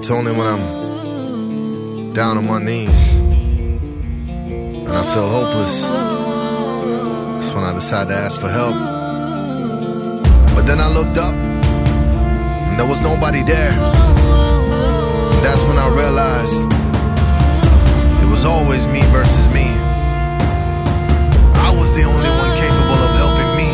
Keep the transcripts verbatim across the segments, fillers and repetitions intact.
It's only when I'm down on my knees and I feel hopeless, that's when I decide to ask for help. But then I looked up and there was nobody there. And that's when I realized it was always me versus me. I was the only one capable of helping me.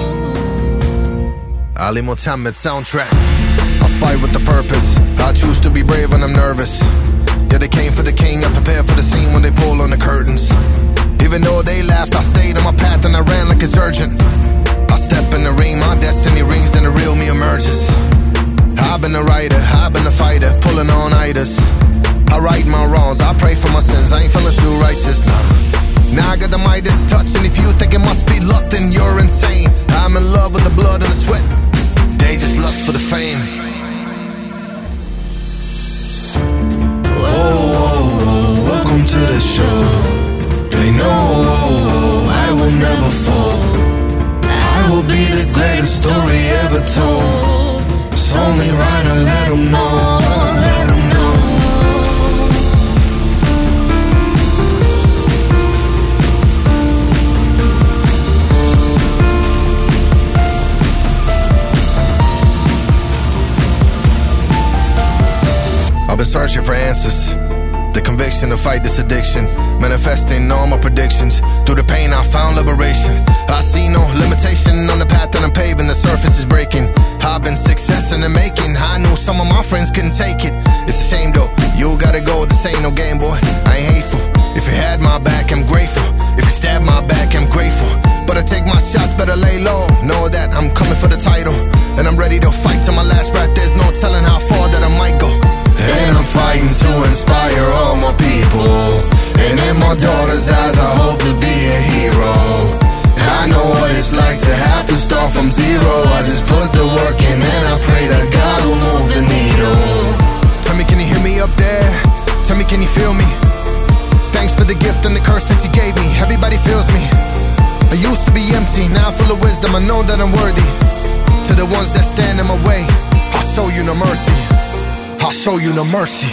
Ali Mohammed soundtrack. I fight with the purpose. I choose to be brave when I'm nervous. Yeah, they came for the king. I prepared for the scene when they pull on the curtains. Even though they laughed, I stayed on my path and I ran like it's urgent. I step in the ring, my destiny rings, then the real me emerges. I've been a writer, I've been a fighter, pulling on itis. I right my wrongs, I pray for my sins, I ain't feeling too righteous, nah. Now I got the Midas touch, and if you think it must be luck, then you're insane. I'm in love with the blood and the sweat, they just lust for the fame. Oh, oh, oh, welcome to the show. They know, oh, oh, I will never fall. I will be the greatest story ever told. It's only right to let them know, let them know. I've been searching for answers, the conviction to fight this addiction, manifesting all my predictions. Through the pain I found liberation. I see no limitation on the path that I'm paving, the surface is breaking. I've been success in the making, I knew some of my friends couldn't take it. It's a shame though, you gotta go, this ain't no game boy, I ain't hateful. If you had my back, I'm grateful. If you stabbed my back, I'm grateful. But I take my shots, better lay low. Know that I'm coming for the title, and I'm ready to fight till my last breath. There's no telling how far that I might go. And I'm fighting to inspire all my people. And in my daughter's eyes I hope to be a hero. I know what it's like to have to start from zero. I just put the work in and I pray that God will move the needle. Tell me, can you hear me up there? Tell me, can you feel me? Thanks for the gift and the curse that you gave me. Everybody feels me. I used to be empty, now full of wisdom. I know that I'm worthy. To the ones that stand in my way, I'll show you no mercy. I'll show you no mercy.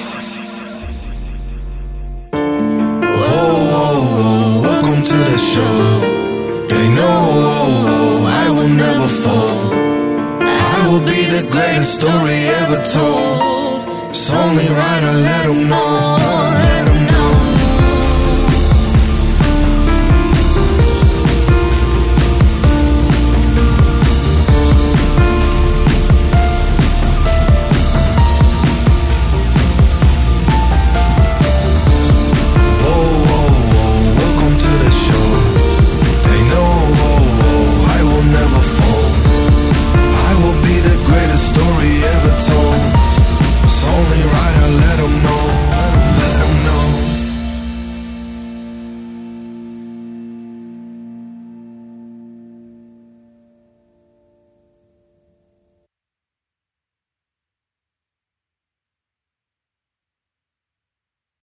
Oh, oh, oh, welcome to the show. They know, oh, oh, I will never fall. I will be the greatest story ever told. It's only right to let them know, let them know.